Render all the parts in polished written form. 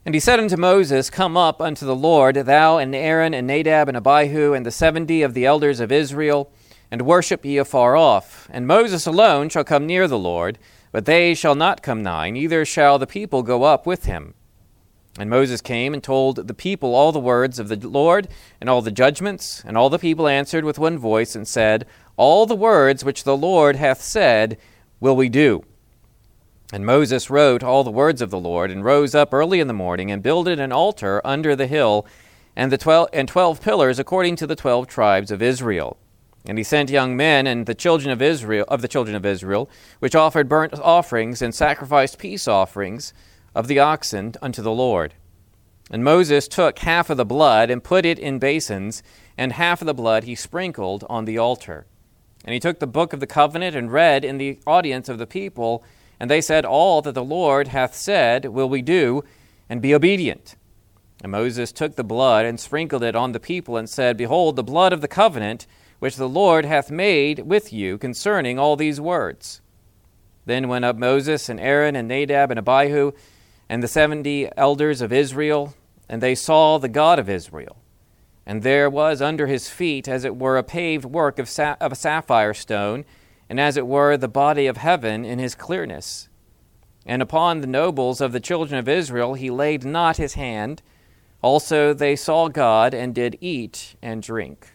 And he said unto Moses, Come up unto the Lord, thou and Aaron and Nadab and Abihu and the 70 of the elders of Israel, and worship ye afar off. And Moses alone shall come near the Lord, but they shall not come nigh, neither shall the people go up with him. And Moses came and told the people all the words of the Lord, and all the judgments. And all the people answered with one voice, and said, All the words which the Lord hath said will we do. And Moses wrote all the words of the Lord, and rose up early in the morning, and builded an altar under the hill, and 12 pillars according to the 12 tribes of Israel. And he sent young men and the children of Israel, which offered burnt offerings and sacrificed peace offerings of the oxen unto the Lord. And Moses took half of the blood and put it in basins, and half of the blood he sprinkled on the altar. And he took the book of the covenant and read in the audience of the people, and they said, All that the Lord hath said will we do, and be obedient. And Moses took the blood and sprinkled it on the people, and said, Behold, the blood of the covenant which the Lord hath made with you concerning all these words. Then went up Moses and Aaron and Nadab and Abihu and the 70 elders of Israel, and they saw the God of Israel. And there was under his feet, as it were, a paved work of a sapphire stone, and as it were, the body of heaven in his clearness. And upon the nobles of the children of Israel he laid not his hand. Also they saw God, and did eat and drink.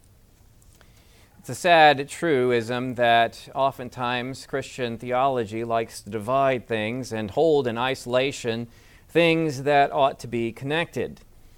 It's a sad truism that oftentimes Christian theology likes to divide things and hold in isolation things that ought to be connected.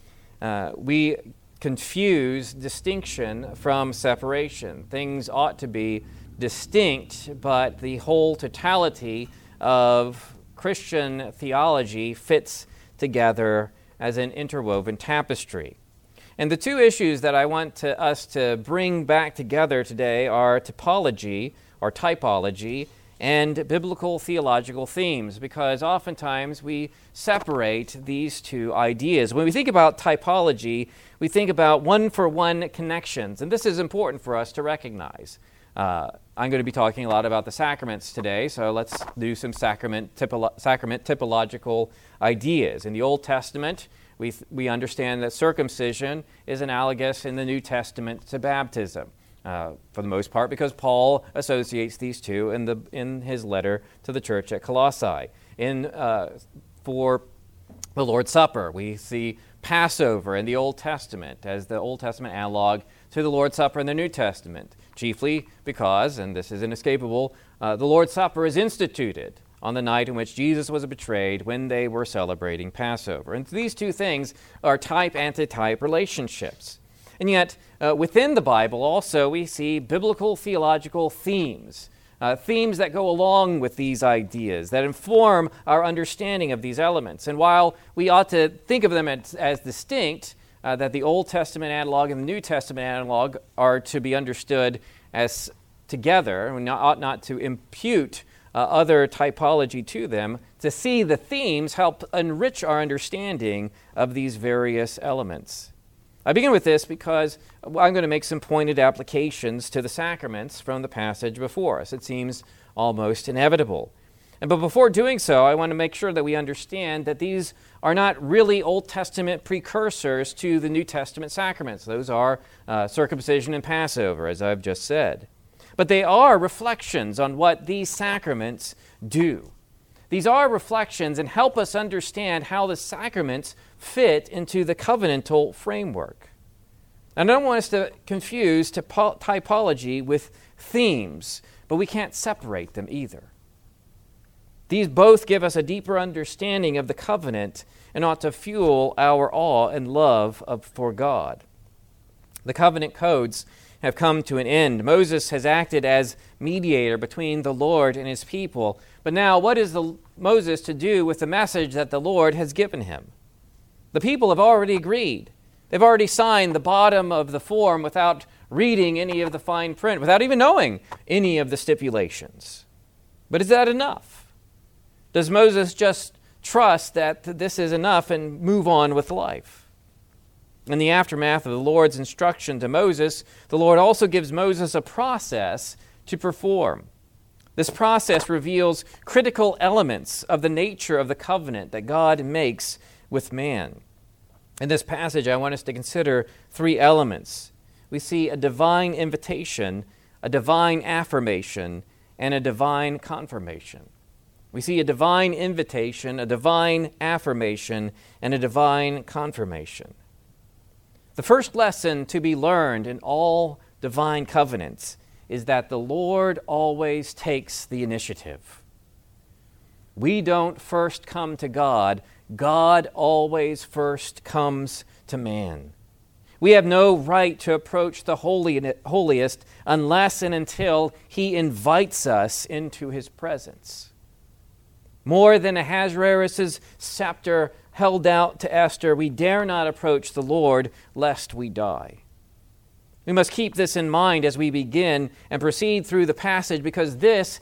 We confuse distinction from separation. Things ought to be distinct, but the whole totality of Christian theology fits together as an interwoven tapestry. And the two issues that I want us to bring back together today are typology, or typology, and biblical theological themes, because oftentimes we separate these two ideas. When we think about typology, we think about one-for-one connections, and this is important for us to recognize. I'm going to be talking a lot about the sacraments today, so let's do some sacrament typological ideas. In the Old Testament, we understand that circumcision is analogous in the New Testament to baptism, for the most part, because Paul associates these two in his letter to the church at Colossae. For the Lord's Supper, we see Passover in the Old Testament as the Old Testament analog to the Lord's Supper in the New Testament, chiefly because, and this is inescapable, the Lord's Supper is instituted on the night in which Jesus was betrayed when they were celebrating Passover. And these two things are type-antitype relationships. And yet, within the Bible also, we see biblical theological themes, themes that go along with these ideas, that inform our understanding of these elements. And while we ought to think of them as distinct, that the Old Testament analog and the New Testament analog are to be understood as together, we ought not to impute other typology to them, to see the themes help enrich our understanding of these various elements. I begin with this because I'm going to make some pointed applications to the sacraments from the passage before us. It seems almost inevitable. But before doing so, I want to make sure that we understand that these are not really Old Testament precursors to the New Testament sacraments. Those are circumcision and Passover, as I've just said. But they are reflections on what these sacraments do. These are reflections and help us understand how the sacraments fit into the covenantal framework. And I don't want us to confuse typology with themes, but we can't separate them either. These both give us a deeper understanding of the covenant and ought to fuel our awe and love for God. The covenant codes have come to an end. Moses has acted as mediator between the Lord and his people. But now, what is Moses to do with the message that the Lord has given him? The people have already agreed. They've already signed the bottom of the form without reading any of the fine print, without even knowing any of the stipulations. But is that enough? Does Moses just trust that this is enough and move on with life? In the aftermath of the Lord's instruction to Moses, the Lord also gives Moses a process to perform. This process reveals critical elements of the nature of the covenant that God makes with man. In this passage, I want us to consider three elements. We see a divine invitation, a divine affirmation, and a divine confirmation. We see a divine invitation, a divine affirmation, and a divine confirmation. The first lesson to be learned in all divine covenants is that the Lord always takes the initiative. We don't first come to God. God always first comes to man. We have no right to approach the holiest unless and until He invites us into His presence. More than Ahasuerus' scepter held out to Esther, we dare not approach the Lord lest we die. We must keep this in mind as we begin and proceed through the passage, because this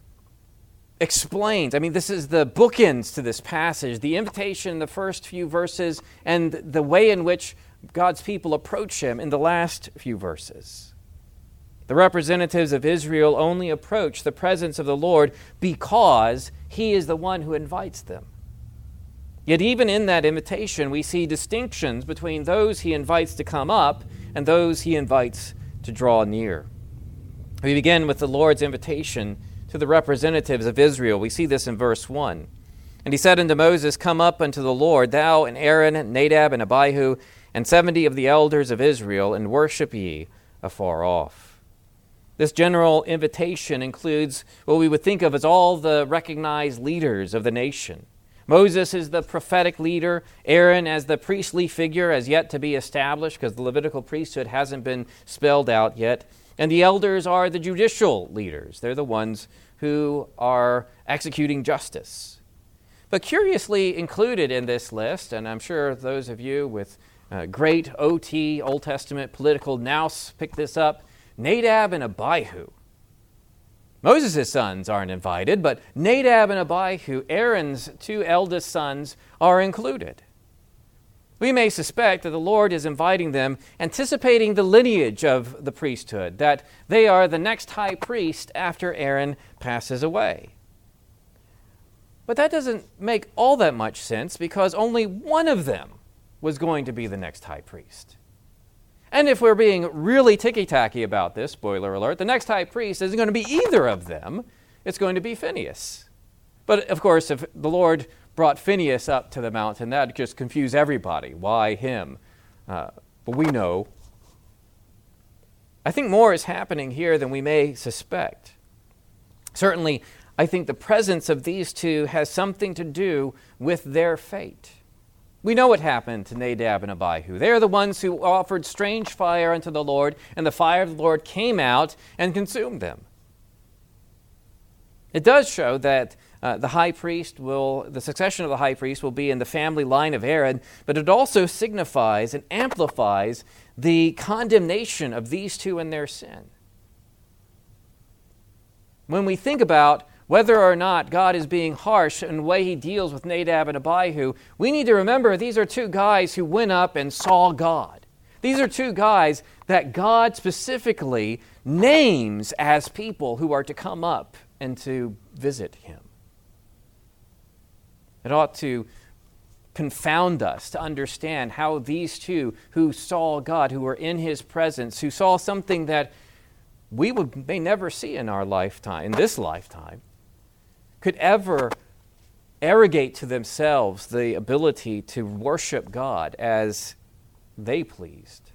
explains, this is the bookends to this passage, the invitation in the first few verses and the way in which God's people approach Him in the last few verses. The representatives of Israel only approach the presence of the Lord because He is the one who invites them. Yet even in that invitation, we see distinctions between those He invites to come up and those He invites to draw near. We begin with the Lord's invitation to the representatives of Israel. We see this in verse 1. And He said unto Moses, Come up unto the Lord, thou and Aaron, and Nadab, and Abihu, and 70 of the elders of Israel, and worship ye afar off. This general invitation includes what we would think of as all the recognized leaders of the nation. Moses is the prophetic leader, Aaron as the priestly figure as yet to be established because the Levitical priesthood hasn't been spelled out yet. And the elders are the judicial leaders. They're the ones who are executing justice. But curiously included in this list, and I'm sure those of you with great OT, Old Testament political nous pick this up, Nadab and Abihu. Moses' sons aren't invited, but Nadab and Abihu, Aaron's two eldest sons, are included. We may suspect that the Lord is inviting them, anticipating the lineage of the priesthood, that they are the next high priest after Aaron passes away. But that doesn't make all that much sense because only one of them was going to be the next high priest. And if we're being really ticky-tacky about this, spoiler alert, the next high priest isn't going to be either of them. It's going to be Phinehas. But of course, if the Lord brought Phinehas up to the mountain, that would just confuse everybody. Why him? But we know. I think more is happening here than we may suspect. Certainly, I think the presence of these two has something to do with their fate. We know what happened to Nadab and Abihu. They are the ones who offered strange fire unto the Lord, and the fire of the Lord came out and consumed them. It does show that the succession of the high priest will be in the family line of Aaron, but it also signifies and amplifies the condemnation of these two in their sin. When we think about whether or not God is being harsh in the way He deals with Nadab and Abihu, we need to remember these are two guys who went up and saw God. These are two guys that God specifically names as people who are to come up and to visit Him. It ought to confound us to understand how these two who saw God, who were in His presence, who saw something that we may never see in our lifetime, in this lifetime, could ever arrogate to themselves the ability to worship God as they pleased.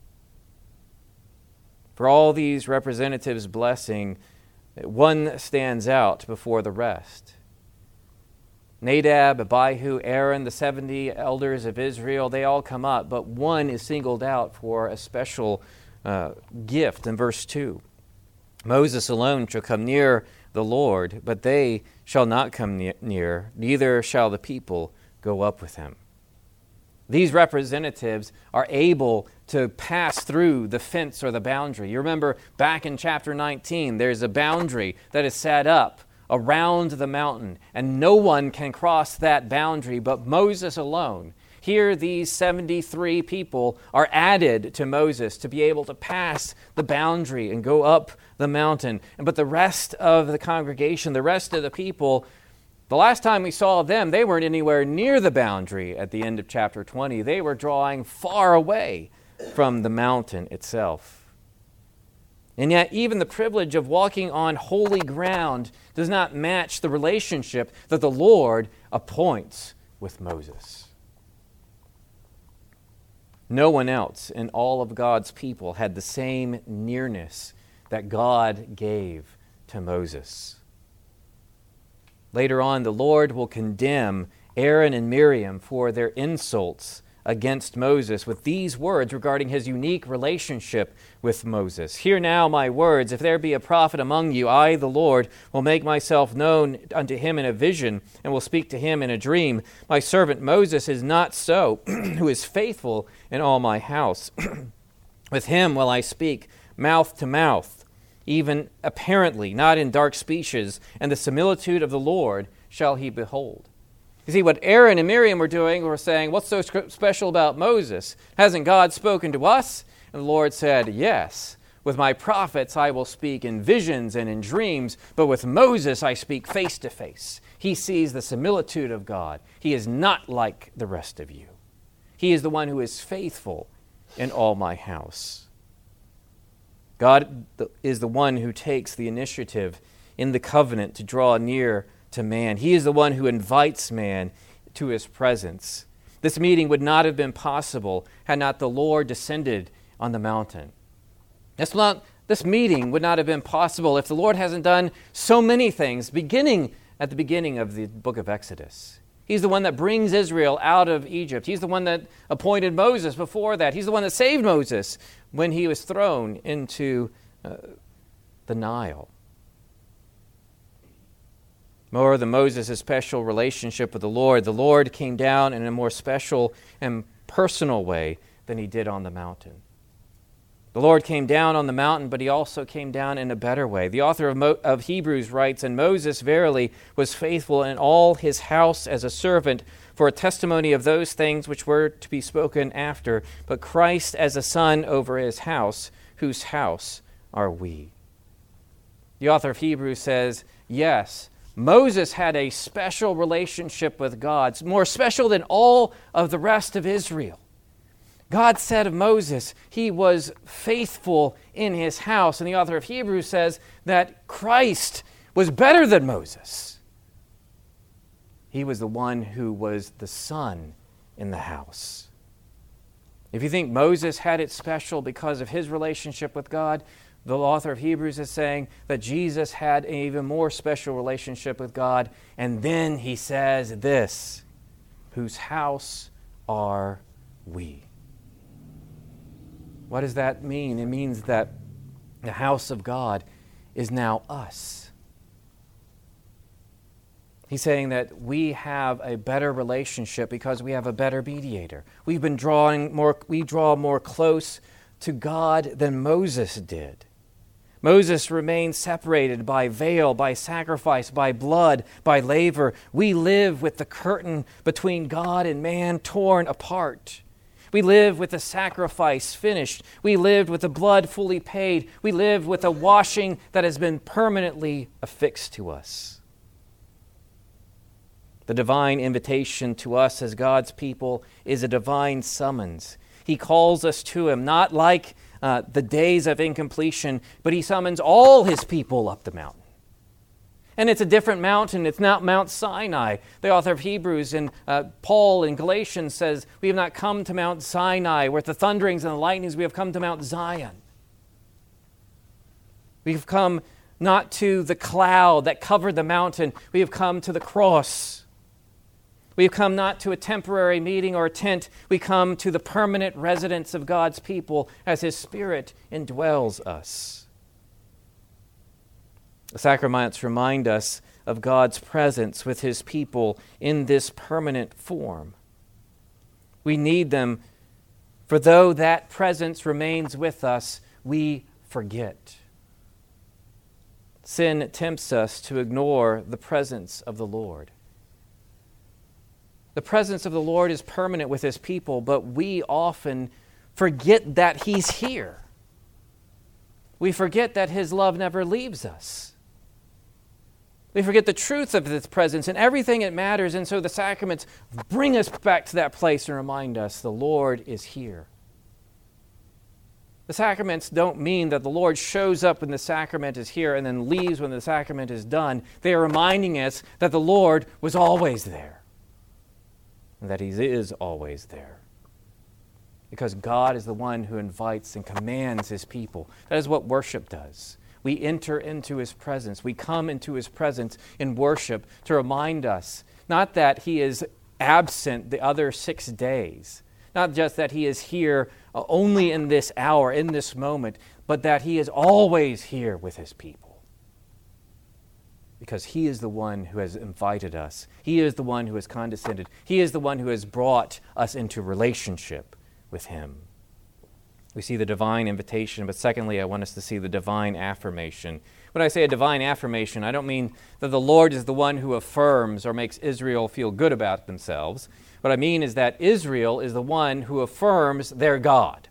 For all these representatives' blessing, one stands out before the rest. Nadab, Abihu, Aaron, the 70 elders of Israel, they all come up, but one is singled out for a special gift in verse 2. Moses alone shall come near the Lord, but they shall not come near, neither shall the people go up with him. These representatives are able to pass through the fence or the boundary. You remember back in chapter 19, there's a boundary that is set up around the mountain, and no one can cross that boundary but Moses alone. Here, these 73 people are added to Moses to be able to pass the boundary and go up the mountain. But the rest of the congregation, the rest of the people, The last time we saw them, they weren't anywhere near the boundary at the end of chapter 20. They were drawing far away from the mountain itself. And yet, even the privilege of walking on holy ground does not match the relationship that the Lord appoints with Moses. No one else in all of God's people had the same nearness that God gave to Moses. Later on, the Lord will condemn Aaron and Miriam for their insults against Moses with these words regarding his unique relationship with Moses. Hear now my words. If there be a prophet among you, I, the Lord, will make myself known unto him in a vision and will speak to him in a dream. My servant Moses is not so, who is faithful in all my house. With him will I speak mouth to mouth, even apparently, not in dark speeches, and the similitude of the Lord shall he behold. You see, what Aaron and Miriam were doing were saying, what's so special about Moses? Hasn't God spoken to us? And the Lord said, yes, with my prophets I will speak in visions and in dreams, but with Moses I speak face to face. He sees the similitude of God. He is not like the rest of you. He is the one who is faithful in all my house. God is the one who takes the initiative in the covenant to draw near to man. He is the one who invites man to his presence. This meeting would not have been possible had not the Lord descended on the mountain. This meeting would not have been possible if the Lord hasn't done so many things, beginning at the beginning of the book of Exodus. He's the one that brings Israel out of Egypt. He's the one that appointed Moses before that. He's the one that saved Moses when he was thrown into the Nile. More than Moses' special relationship with the Lord came down in a more special and personal way than he did on the mountain. The Lord came down on the mountain, but he also came down in a better way. The author of Hebrews writes, and Moses verily was faithful in all his house as a servant for a testimony of those things which were to be spoken after, but Christ as a son over his house, whose house are we. The author of Hebrews says, yes, Moses had a special relationship with God, more special than all of the rest of Israel. God said of Moses, he was faithful in his house. And the author of Hebrews says that Christ was better than Moses. He was the one who was the son in the house. If you think Moses had it special because of his relationship with God, the author of Hebrews is saying that Jesus had an even more special relationship with God. And then he says this, whose house are we? What does that mean? It means that the house of God is now us. He's saying that we have a better relationship because we have a better mediator. We draw more close to God than Moses did. Moses remained separated by veil, by sacrifice, by blood, by laver. We live with the curtain between God and man torn apart. We live with the sacrifice finished. We lived with the blood fully paid. We live with a washing that has been permanently affixed to us. The divine invitation to us as God's people is a divine summons. He calls us to him, not like the days of incompletion, but he summons all his people up the mountain. And it's a different mountain. It's not Mount Sinai. The author of Hebrews and Paul in Galatians says, we have not come to Mount Sinai, where the thunderings and the lightnings, we have come to Mount Zion. We have come not to the cloud that covered the mountain. We have come to the cross. We have come not to a temporary meeting or a tent. We come to the permanent residence of God's people as his Spirit indwells us. The sacraments remind us of God's presence with his people in this permanent form. We need them, for though that presence remains with us, we forget. Sin tempts us to ignore the presence of the Lord. The presence of the Lord is permanent with his people, but we often forget that he's here. We forget that his love never leaves us. We forget the truth of this presence and everything it matters, and so the sacraments bring us back to that place and remind us the Lord is here. The sacraments don't mean that the Lord shows up when the sacrament is here and then leaves when the sacrament is done. They are reminding us that the Lord was always there and that He is always there. Because God is the one who invites and commands His people. That is what worship does. We enter into His presence. We come into His presence in worship to remind us, not that He is absent the other 6 days, not just that He is here only in this hour, in this moment, but that He is always here with His people. Because He is the one who has invited us. He is the one who has condescended. He is the one who has brought us into relationship with Him. We see the divine invitation, but secondly, I want us to see the divine affirmation. When I say a divine affirmation, I don't mean that the Lord is the one who affirms or makes Israel feel good about themselves. What I mean is that Israel is the one who affirms their God.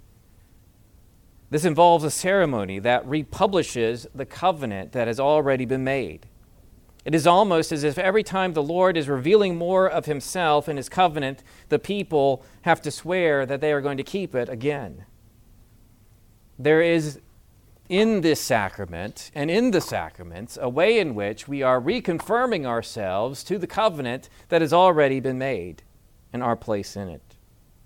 This involves a ceremony that republishes the covenant that has already been made. It is almost as if every time the Lord is revealing more of Himself in His covenant, the people have to swear that they are going to keep it again. There is in this sacrament and in the sacraments a way in which we are reconfirming ourselves to the covenant that has already been made and our place in it.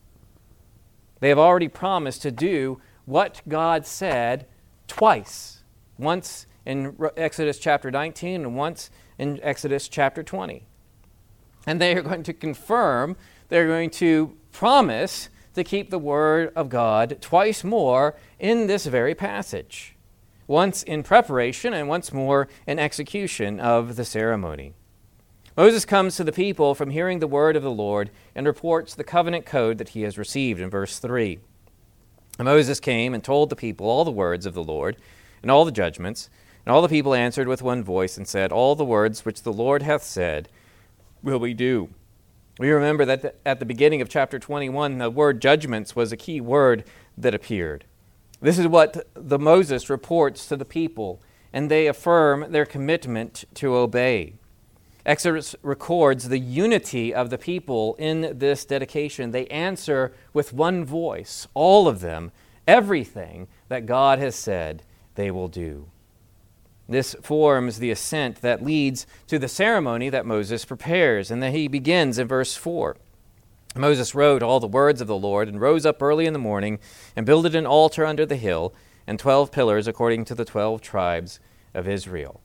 They have already promised to do what God said twice, once in Exodus chapter 19 and once in Exodus chapter 20. And they are going to confirm, they're going to promise to keep the word of God twice more in this very passage, once in preparation and once more in execution of the ceremony. Moses comes to the people from hearing the word of the Lord and reports the covenant code that he has received in verse 3. And Moses came and told the people all the words of the Lord and all the judgments, and all the people answered with one voice and said, "All the words which the Lord hath said will we do." We remember that at the beginning of chapter 21, the word judgments was a key word that appeared. This is what the Moses reports to the people, and they affirm their commitment to obey. Exodus records the unity of the people in this dedication. They answer with one voice, all of them, everything that God has said they will do. This forms the assent that leads to the ceremony that Moses prepares, and that he begins in verse 4. Moses wrote all the words of the Lord and rose up early in the morning and builded an altar under the hill and 12 pillars according to the 12 tribes of Israel.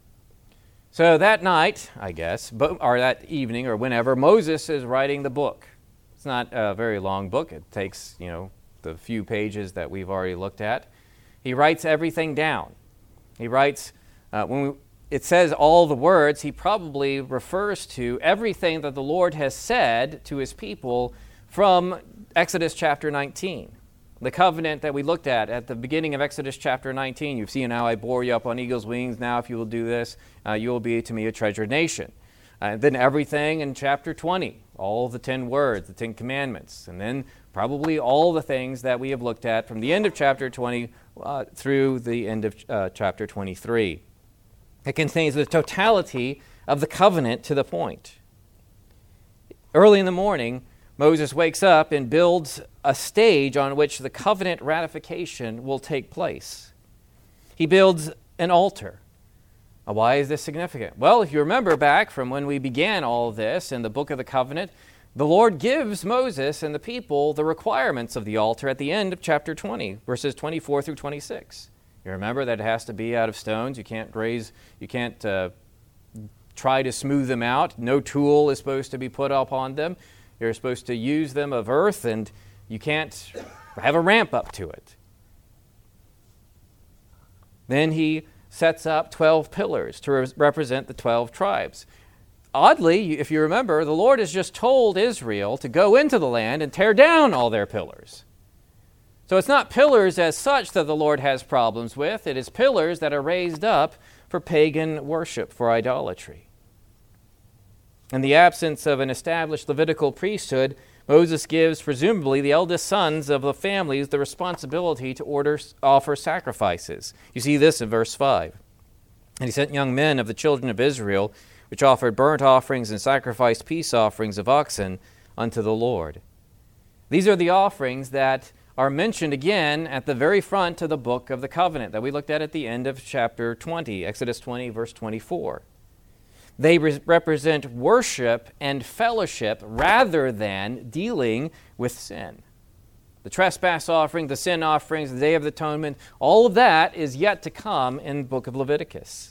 So that night, I guess, or that evening or whenever, Moses is writing the book. It's not a very long book. It takes, the few pages that we've already looked at. He writes everything down. He writes... it says all the words, he probably refers to everything that the Lord has said to his people from Exodus chapter 19. The covenant that we looked at the beginning of Exodus chapter 19. You've seen how I bore you up on eagle's wings. Now if you will do this, you will be to me a treasured nation. Then everything in chapter 20, all the 10 words, the 10 commandments. And then probably all the things that we have looked at from the end of chapter 20 through the end of chapter 23. It contains the totality of the covenant to the point. Early in the morning, Moses wakes up and builds a stage on which the covenant ratification will take place. He builds an altar. Now, why is this significant? Well, if you remember back from when we began all of this in the book of the covenant, the Lord gives Moses and the people the requirements of the altar at the end of chapter 20, verses 24 through 26. You remember that it has to be out of stones. You can't try to smooth them out. No tool is supposed to be put upon them. You're supposed to use them of earth, and you can't have a ramp up to it. Then he sets up 12 pillars to represent the 12 tribes. Oddly, if you remember, the Lord has just told Israel to go into the land and tear down all their pillars. So it's not pillars as such that the Lord has problems with. It is pillars that are raised up for pagan worship, for idolatry. In the absence of an established Levitical priesthood, Moses gives, presumably, the eldest sons of the families the responsibility to offer sacrifices. You see this in verse 5. And he sent young men of the children of Israel, which offered burnt offerings and sacrificed peace offerings of oxen unto the Lord. These are the offerings that are mentioned again at the very front of the book of the covenant that we looked at the end of chapter 20, Exodus 20, verse 24. They represent worship and fellowship rather than dealing with sin. The trespass offering, the sin offerings, the Day of the Atonement, all of that is yet to come in the book of Leviticus.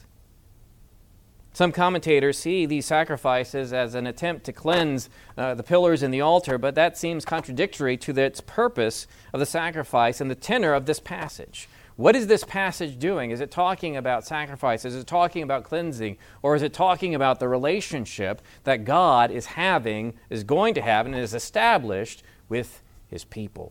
Some commentators see these sacrifices as an attempt to cleanse the pillars in the altar, but that seems contradictory to its purpose of the sacrifice and the tenor of this passage. What is this passage doing? Is it talking about sacrifice? Is it talking about cleansing? Or is it talking about the relationship that God is having, is going to have, and is established with his people?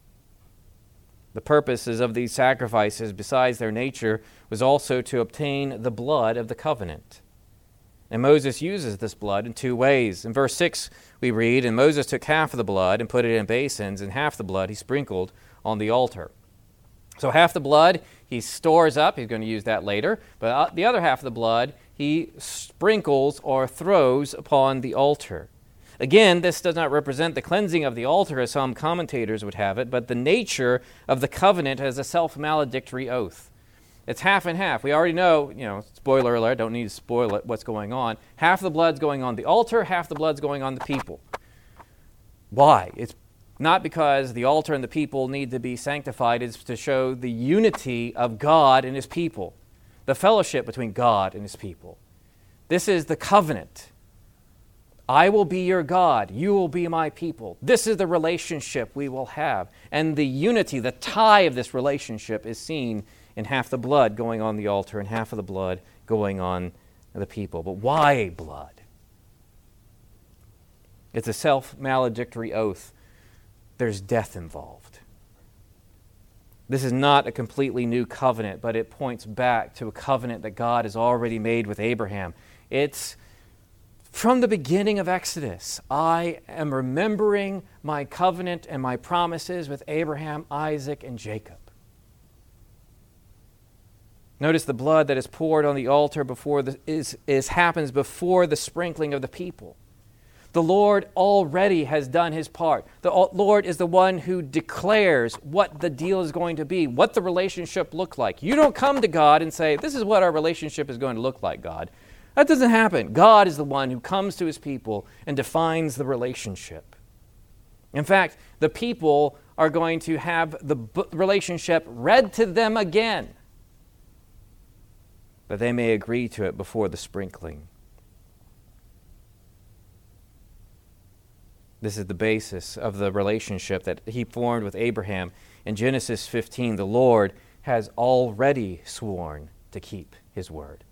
The purposes of these sacrifices, besides their nature, was also to obtain the blood of the covenant. And Moses uses this blood in two ways. In verse 6 we read, "And Moses took half of the blood and put it in basins, and half the blood he sprinkled on the altar." So half the blood he stores up, he's going to use that later, but the other half of the blood he sprinkles or throws upon the altar. Again, this does not represent the cleansing of the altar as some commentators would have it, but the nature of the covenant as a self-maledictory oath. It's half and half. We already know, spoiler alert, don't need to spoil it, what's going on. Half the blood's going on the altar, half the blood's going on the people. Why? It's not because the altar and the people need to be sanctified. It's to show the unity of God and his people, the fellowship between God and his people. This is the covenant. I will be your God. You will be my people. This is the relationship we will have. And the unity, the tie of this relationship is seen in half the blood going on the altar and half of the blood going on the people. But why blood? It's a self-maledictory oath. There's death involved. This is not a completely new covenant, but it points back to a covenant that God has already made with Abraham. It's from the beginning of Exodus. I am remembering my covenant and my promises with Abraham, Isaac, and Jacob. Notice the blood that is poured on the altar happens before the sprinkling of the people. The Lord already has done his part. The Lord is the one who declares what the deal is going to be, what the relationship looks like. You don't come to God and say, this is what our relationship is going to look like, God. That doesn't happen. God is the one who comes to his people and defines the relationship. In fact, the people are going to have the relationship read to them again, that they may agree to it before the sprinkling. This is the basis of the relationship that he formed with Abraham. In Genesis 15, the Lord has already sworn to keep his word.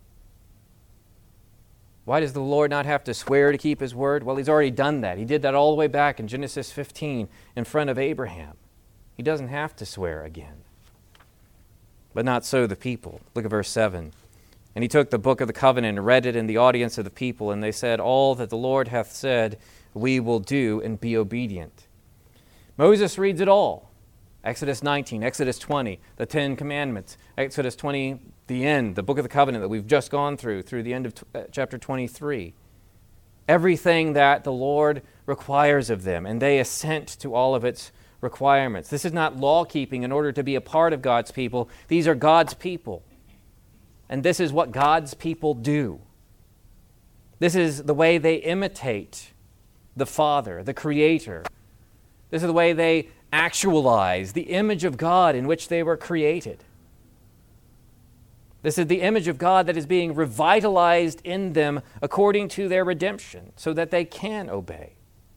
Why does the Lord not have to swear to keep his word? Well, he's already done that. He did that all the way back in Genesis 15 in front of Abraham. He doesn't have to swear again. But not so the people. Look at verse 7. "And he took the book of the covenant and read it in the audience of the people, and they said, All that the Lord hath said we will do and be obedient." Moses reads it all. Exodus 19, Exodus 20, the 10 Commandments, Exodus 20, the end, the book of the covenant that we've just gone through the end of chapter 23. Everything that the Lord requires of them, and they assent to all of its requirements. This is not law-keeping in order to be a part of God's people. These are God's people. And this is what God's people do. This is the way they imitate the Father, the Creator. This is the way they actualize the image of God in which they were created. This is the image of God that is being revitalized in them according to their redemption, so that they can obey.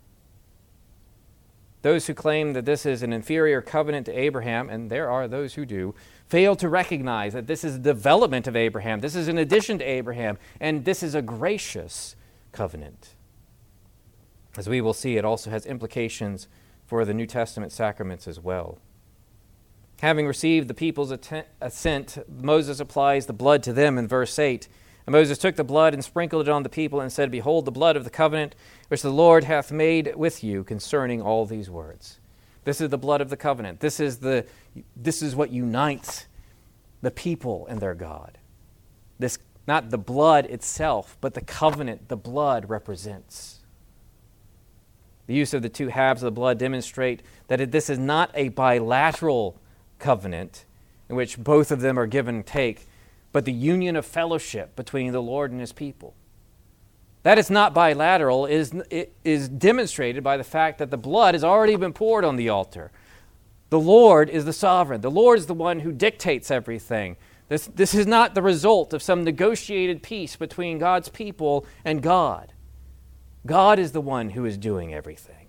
Those who claim that this is an inferior covenant to Abraham, and there are those who do, fail to recognize that this is a development of Abraham. This is an addition to Abraham, and this is a gracious covenant. As we will see, it also has implications for the New Testament sacraments as well. Having received the people's assent, Moses applies the blood to them in verse 8. "And Moses took the blood and sprinkled it on the people and said, Behold the blood of the covenant which the Lord hath made with you concerning all these words." This is the blood of the covenant. This is what unites the people and their God. This not the blood itself, but the covenant the blood represents. The use of the two halves of the blood demonstrate that this is not a bilateral covenant in which both of them are give and take, but the union of fellowship between the Lord and his people. That it's not bilateral is demonstrated by the fact that the blood has already been poured on the altar. The Lord is the sovereign. The Lord is the one who dictates everything. This is not the result of some negotiated peace between God's people and God. God is the one who is doing everything.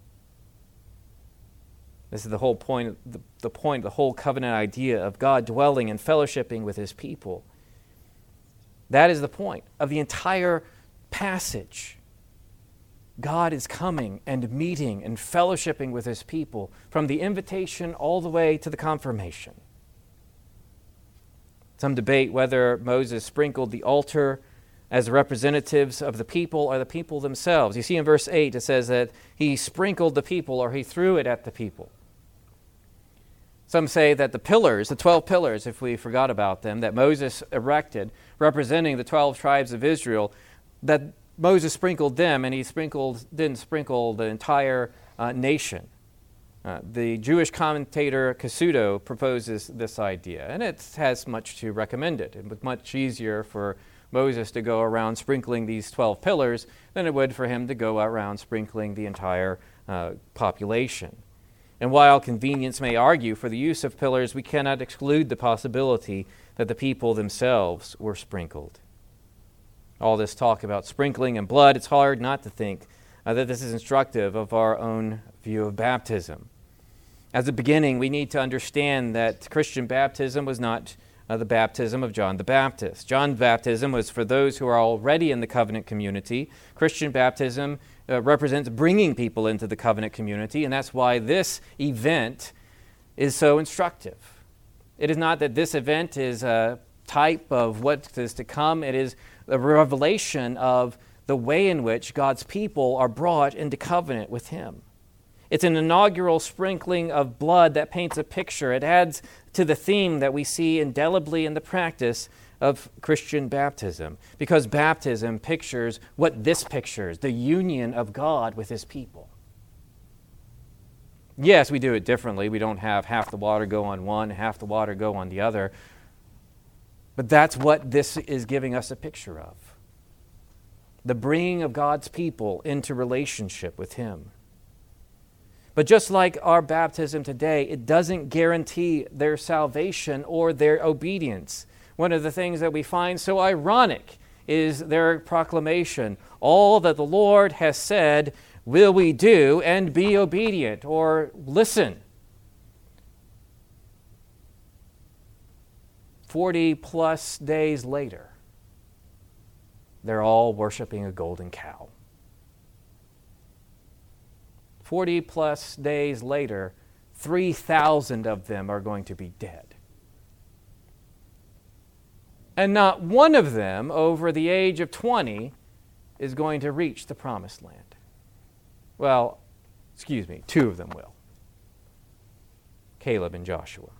This is the whole point, the whole covenant idea of God dwelling and fellowshipping with his people. That is the point of the entire passage. God is coming and meeting and fellowshipping with his people from the invitation all the way to the confirmation. Some debate whether Moses sprinkled the altar as representatives of the people or the people themselves. You see in verse 8 it says that he sprinkled the people or he threw it at the people. Some say that the pillars, the 12 pillars, if we forgot about them, that Moses erected, representing the 12 tribes of Israel, that Moses sprinkled them and he didn't sprinkle the entire nation. The Jewish commentator Cassuto proposes this idea, and it has much to recommend it. It was much easier for Moses to go around sprinkling these 12 pillars than it would for him to go around sprinkling the entire population. And while convenience may argue for the use of pillars, we cannot exclude the possibility that the people themselves were sprinkled. All this talk about sprinkling and blood, it's hard not to think that this is instructive of our own view of baptism. As a beginning, we need to understand that Christian baptism was not the baptism of John the Baptist. John's baptism was for those who are already in the covenant community. Christian baptism represents bringing people into the covenant community, and that's why this event is so instructive. It is not that this event is a type of what is to come. It is a revelation of the way in which God's people are brought into covenant with him. It's an inaugural sprinkling of blood that paints a picture. It adds to the theme that we see indelibly in the practice of Christian baptism, because baptism pictures what this pictures, the union of God with his people. Yes, we do it differently. We don't have half the water go on one, half the water go on the other. But that's what this is giving us a picture of. The bringing of God's people into relationship with him. But just like our baptism today, it doesn't guarantee their salvation or their obedience. One of the things that we find so ironic is their proclamation, all that the Lord has said will we do, and be obedient, or listen. 40 plus days later, they're all worshiping a golden cow. 40 plus days later, 3,000 of them are going to be dead. And not one of them over the age of 20 is going to reach the promised land. Well, two of them will. Caleb and Joshua.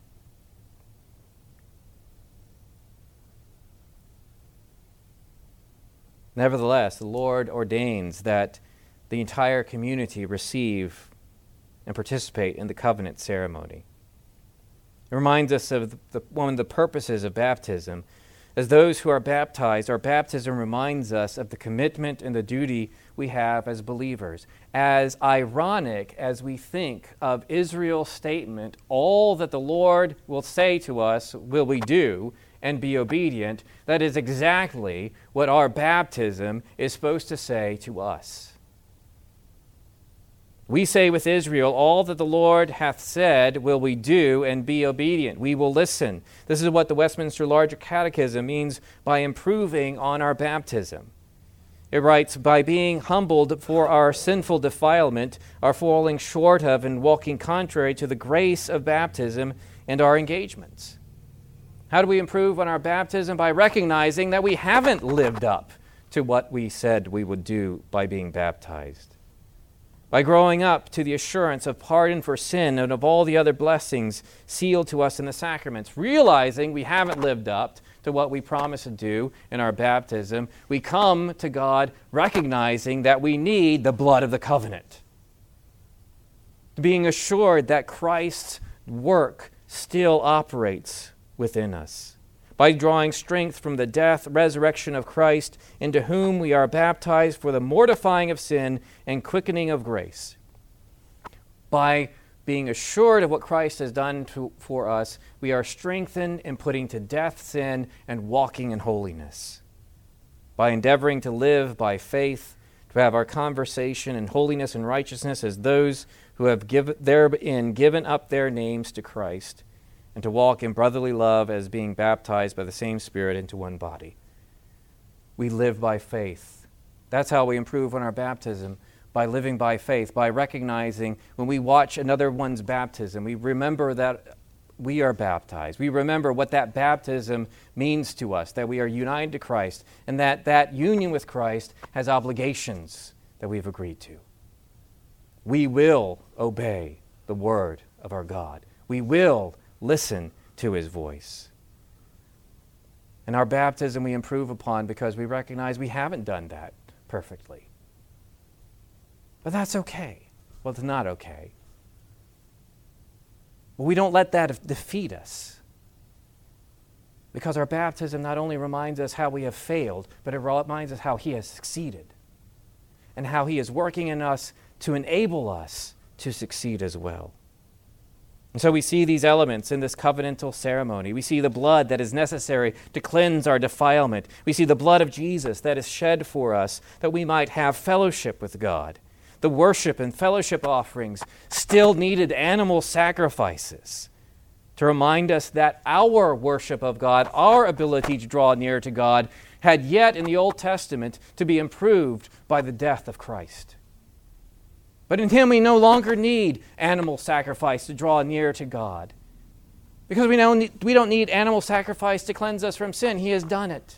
Nevertheless, the Lord ordains that the entire community receive and participate in the covenant ceremony. It reminds us of one of the purposes of baptism. As those who are baptized, our baptism reminds us of the commitment and the duty we have as believers. As ironic as we think of Israel's statement, all that the Lord will say to us will we do, and be obedient, that is exactly what our baptism is supposed to say to us. We say with Israel, all that the Lord hath said will we do, and be obedient. We will listen. This is what the Westminster Larger Catechism means by improving on our baptism. It writes, by being humbled for our sinful defilement, our falling short of and walking contrary to the grace of baptism and our engagements. How do we improve on our baptism? By recognizing that we haven't lived up to what we said we would do by being baptized. By growing up to the assurance of pardon for sin and of all the other blessings sealed to us in the sacraments, realizing we haven't lived up to what we promise to do in our baptism. We come to God recognizing that we need the blood of the covenant, being assured that Christ's work still operates within us. By drawing strength from the death, resurrection of Christ, into whom we are baptized for the mortifying of sin and quickening of grace. By being assured of what Christ has done for us, we are strengthened in putting to death sin and walking in holiness. By endeavoring to live by faith, to have our conversation in holiness and righteousness as those who have therein given up their names to Christ, and to walk in brotherly love as being baptized by the same Spirit into one body. We live by faith. That's how we improve on our baptism, by living by faith, by recognizing when we watch another one's baptism, we remember that we are baptized. We remember what that baptism means to us, that we are united to Christ, and that that union with Christ has obligations that we've agreed to. We will obey the word of our God. We will listen to his voice. And our baptism we improve upon because we recognize we haven't done that perfectly. But that's okay. Well, it's not okay. But we don't let that defeat us. Because our baptism not only reminds us how we have failed, but it reminds us how he has succeeded. And how he is working in us to enable us to succeed as well. And so we see these elements in this covenantal ceremony. We see the blood that is necessary to cleanse our defilement. We see the blood of Jesus that is shed for us that we might have fellowship with God. The worship and fellowship offerings still needed animal sacrifices to remind us that our worship of God, our ability to draw near to God, had yet in the Old Testament to be improved by the death of Christ. But in him we no longer need animal sacrifice to draw near to God. Because we don't need animal sacrifice to cleanse us from sin. He has done it.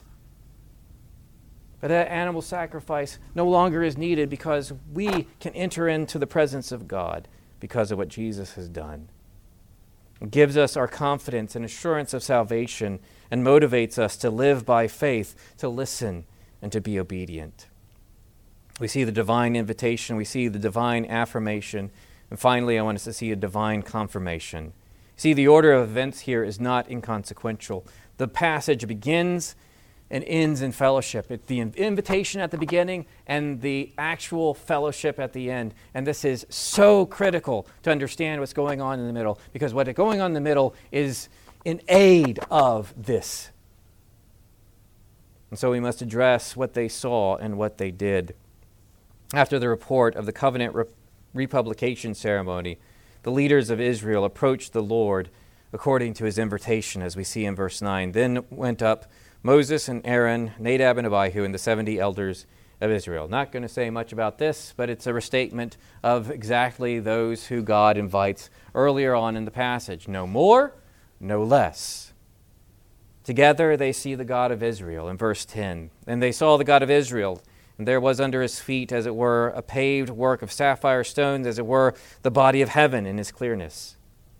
But that animal sacrifice no longer is needed because we can enter into the presence of God because of what Jesus has done. It gives us our confidence and assurance of salvation and motivates us to live by faith, to listen, and to be obedient. We see the divine invitation, we see the divine affirmation, and finally I want us to see a divine confirmation. See, the order of events here is not inconsequential. The passage begins and ends in fellowship. It's the invitation at the beginning and the actual fellowship at the end. And this is so critical to understand what's going on in the middle, because what's going on in the middle is in aid of this. And so we must address what they saw and what they did. After the report of the covenant republication ceremony, the leaders of Israel approached the Lord according to his invitation, as we see in verse 9. Then went up Moses and Aaron, Nadab and Abihu, and the 70 elders of Israel. Not going to say much about this, but it's a restatement of exactly those who God invites earlier on in the passage. No more, no less. Together they see the God of Israel in verse 10. And they saw the God of Israel, and there was under his feet, as it were, a paved work of sapphire stones, as it were, the body of heaven in his clearness.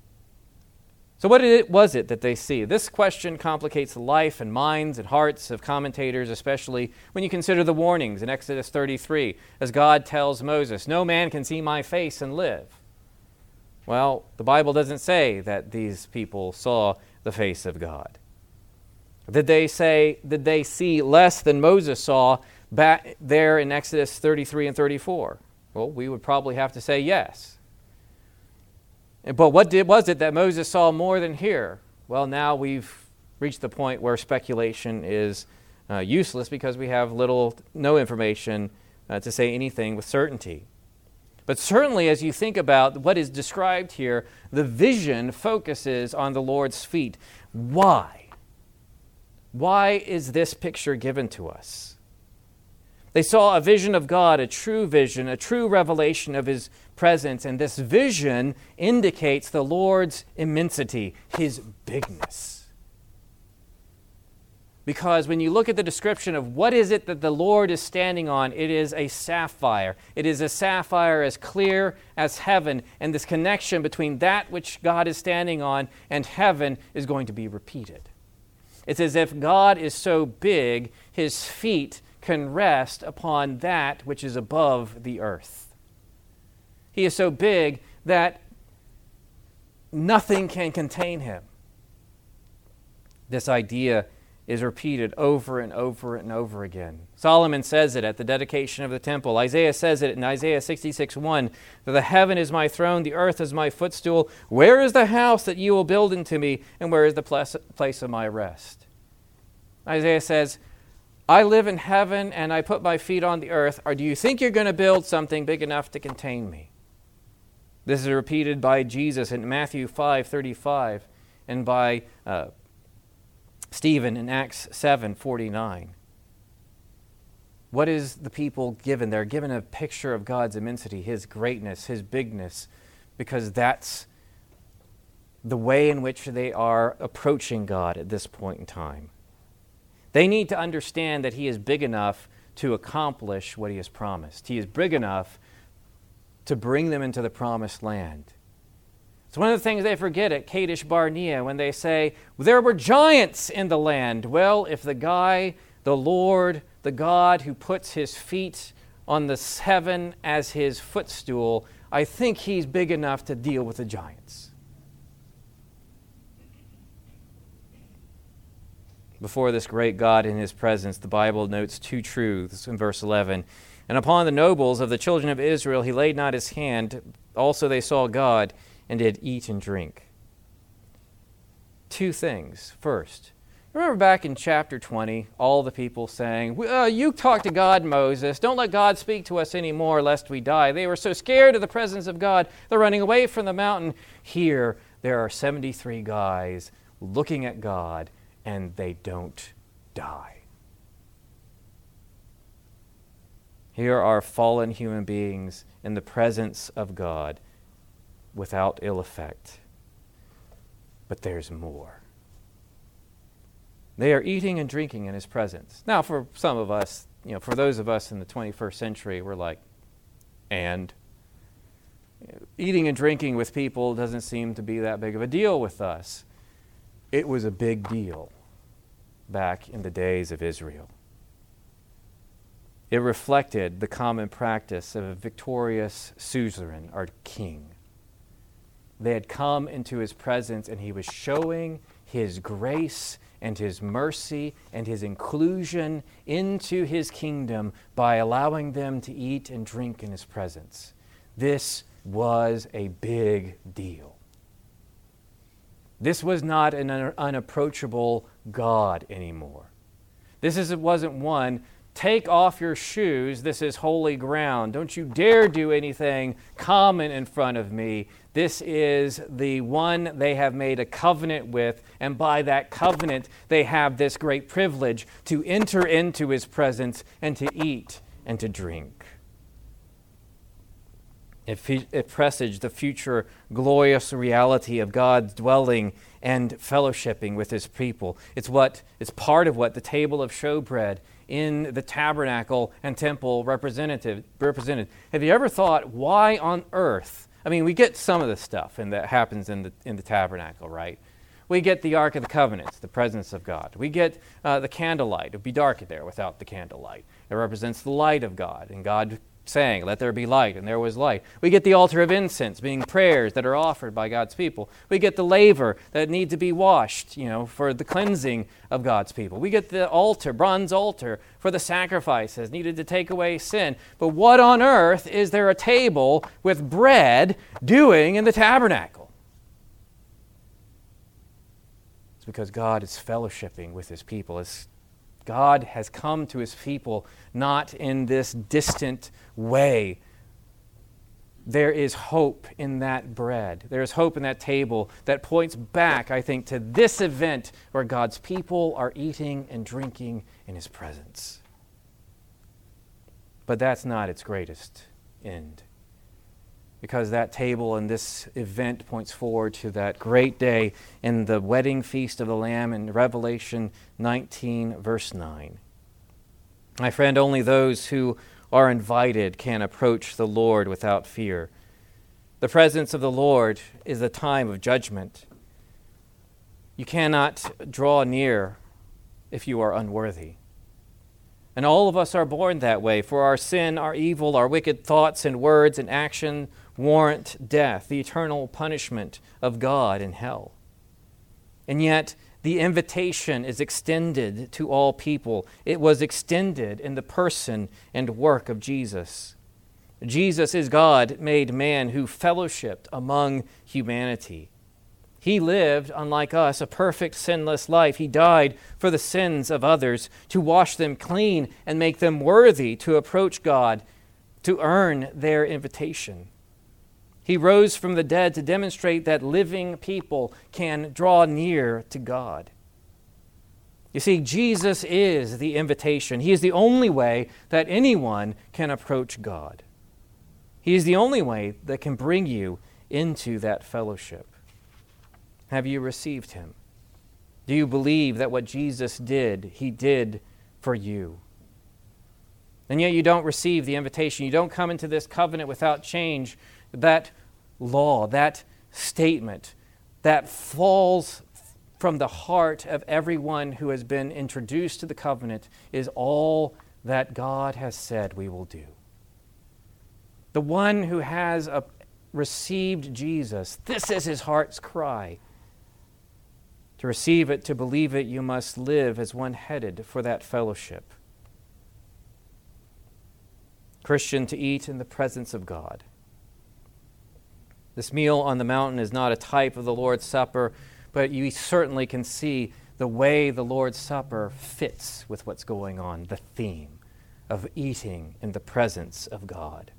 So what was it that they see? This question complicates the life and minds and hearts of commentators, especially when you consider the warnings in Exodus 33, as God tells Moses, "No man can see my face and live." Well, the Bible doesn't say that these people saw the face of God. Did they see less than Moses saw back there in Exodus 33 and 34? Well, we would probably have to say yes. But what was it that Moses saw more than here? Well, now we've reached the point where speculation is useless because we have no information to say anything with certainty. But certainly as you think about what is described here, the vision focuses on the Lord's feet. Why? Why is this picture given to us? They saw a vision of God, a true vision, a true revelation of his presence, and this vision indicates the Lord's immensity, his bigness. Because when you look at the description of what is it that the Lord is standing on, it is a sapphire. It is a sapphire as clear as heaven, and this connection between that which God is standing on and heaven is going to be repeated. It's as if God is so big, his feet can rest upon that which is above the earth. He is so big that nothing can contain him. This idea is repeated over and over and over again. Solomon says it at the dedication of the temple. Isaiah says it in Isaiah 66:1, "For the heaven is my throne, the earth is my footstool. Where is the house that you will build into me, and where is the place of my rest?" Isaiah says, I live in heaven and I put my feet on the earth. Or do you think you're going to build something big enough to contain me? This is repeated by Jesus in Matthew 5:35 and by Stephen in Acts 7:49. What is the people given? They're given a picture of God's immensity, his greatness, his bigness, because that's the way in which they are approaching God at this point in time. They need to understand that he is big enough to accomplish what he has promised. He is big enough to bring them into the promised land. It's one of the things they forget at Kadesh Barnea when they say, there were giants in the land. Well, if the Lord, the God who puts his feet on the heaven as his footstool, I think he's big enough to deal with the giants. Before this great God in his presence, the Bible notes two truths in verse 11. And upon the nobles of the children of Israel he laid not his hand. Also they saw God and did eat and drink. Two things. First, remember back in chapter 20, all the people saying, you talk to God, Moses. Don't let God speak to us anymore lest we die. They were so scared of the presence of God, they're running away from the mountain. Here, there are 73 guys looking at God, and they don't die. Here are fallen human beings in the presence of God without ill effect. But there's more. They are eating and drinking in his presence. Now, for some of us, for those of us in the 21st century, we're like, and? Eating and drinking with people doesn't seem to be that big of a deal with us. It was a big deal back in the days of Israel. It reflected the common practice of a victorious suzerain or king. They had come into his presence and he was showing his grace and his mercy and his inclusion into his kingdom by allowing them to eat and drink in his presence. This was a big deal. This was not an unapproachable God anymore. This wasn't one, take off your shoes, this is holy ground. Don't you dare do anything common in front of me. This is the one they have made a covenant with, and by that covenant they have this great privilege to enter into his presence and to eat and to drink. It presaged the future glorious reality of God's dwelling and fellowshipping with his people. It's part of what the table of showbread in the tabernacle and temple represented. Have you ever thought, why on earth? I mean, we get some of the stuff that happens in the tabernacle, right? We get the Ark of the Covenant, the presence of God. We get the candlelight. It would be dark there without the candlelight. It represents the light of God, and God saying, let there be light, and there was light. We get the altar of incense, being prayers that are offered by God's people. We get the laver that need to be washed, for the cleansing of God's people. We get the altar, bronze altar, for the sacrifices needed to take away sin. But what on earth is there a table with bread doing in the tabernacle? It's because God is fellowshipping with his people. God has come to his people not in this distant way. There is hope in that bread. There is hope in that table that points back, I think, to this event where God's people are eating and drinking in his presence. But that's not its greatest end, because that table and this event points forward to that great day in the wedding feast of the Lamb in Revelation 19, verse 9. My friend, only those who are invited can approach the Lord without fear. The presence of the Lord is a time of judgment. You cannot draw near if you are unworthy. And all of us are born that way, for our sin, our evil, our wicked thoughts and words and action warrant death, the eternal punishment of God in hell. And yet, the invitation is extended to all people. It was extended in the person and work of Jesus. Jesus is God made man who fellowshipped among humanity. He lived, unlike us, a perfect, sinless life. He died for the sins of others, to wash them clean and make them worthy to approach God, to earn their invitation. He rose from the dead to demonstrate that living people can draw near to God. You see, Jesus is the invitation. He is the only way that anyone can approach God. He is the only way that can bring you into that fellowship. Have you received him? Do you believe that what Jesus did, he did for you? And yet you don't receive the invitation. You don't come into this covenant without change. That law, that statement, that falls from the heart of everyone who has been introduced to the covenant is all that God has said we will do. The one who has received Jesus, this is his heart's cry. To receive it, to believe it, you must live as one headed for that fellowship. Christian, to eat in the presence of God. This meal on the mountain is not a type of the Lord's Supper, but you certainly can see the way the Lord's Supper fits with what's going on, the theme of eating in the presence of God.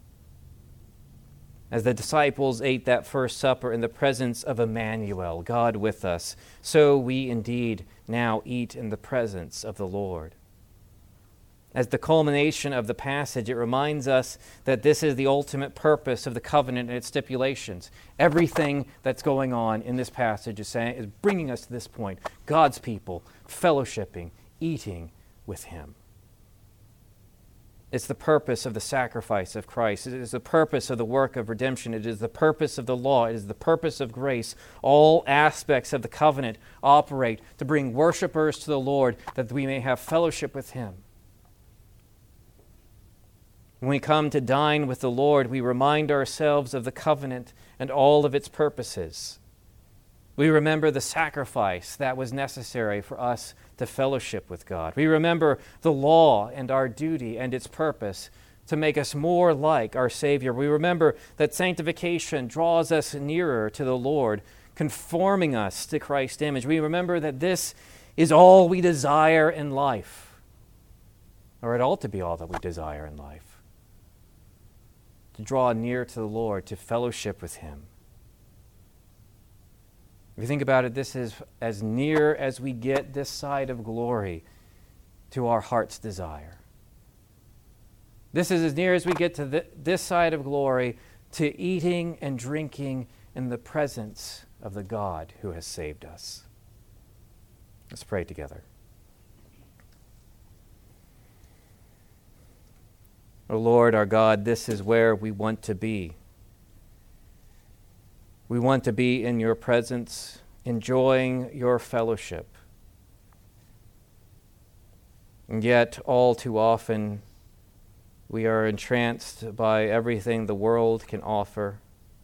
As the disciples ate that first supper in the presence of Emmanuel, God with us, so we indeed now eat in the presence of the Lord. As the culmination of the passage, it reminds us that this is the ultimate purpose of the covenant and its stipulations. Everything that's going on in this passage is bringing us to this point. God's people fellowshipping, eating with him. It's the purpose of the sacrifice of Christ. It is the purpose of the work of redemption. It is the purpose of the law. It is the purpose of grace. All aspects of the covenant operate to bring worshipers to the Lord, that we may have fellowship with him. When we come to dine with the Lord, we remind ourselves of the covenant and all of its purposes. We remember the sacrifice that was necessary for us to fellowship with God. We remember the law and our duty and its purpose to make us more like our Savior. We remember that sanctification draws us nearer to the Lord, conforming us to Christ's image. We remember that this is all we desire in life, or it ought to be all that we desire in life. To draw near to the Lord, to fellowship with him. If you think about it, this is as near as we get this side of glory to our heart's desire. This is as near as we get to this side of glory to eating and drinking in the presence of the God who has saved us. Let's pray together. O Lord, our God, this is where we want to be. We want to be in your presence, enjoying your fellowship. And yet, all too often, we are entranced by everything the world can offer,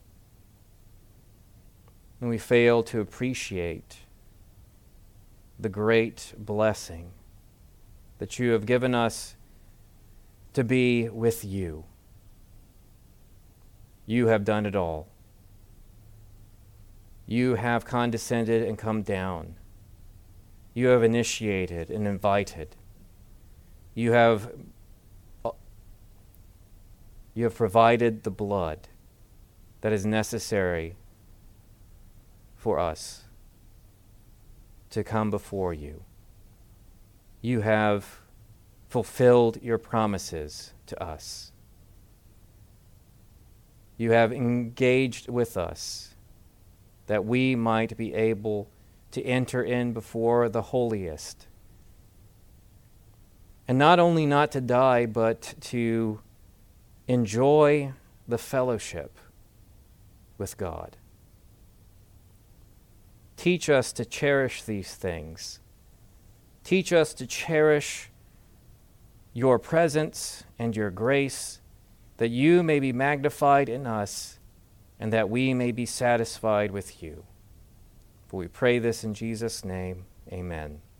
and we fail to appreciate the great blessing that you have given us to be with you. You have done it all. You have condescended and come down. You have initiated and invited. You have provided the blood that is necessary for us to come before you. You have fulfilled your promises to us. You have engaged with us that we might be able to enter in before the holiest. And not only not to die, but to enjoy the fellowship with God. Teach us to cherish these things Teach us to cherish your presence and your grace, that you may be magnified in us and that we may be satisfied with you. For we pray this in Jesus' name. Amen.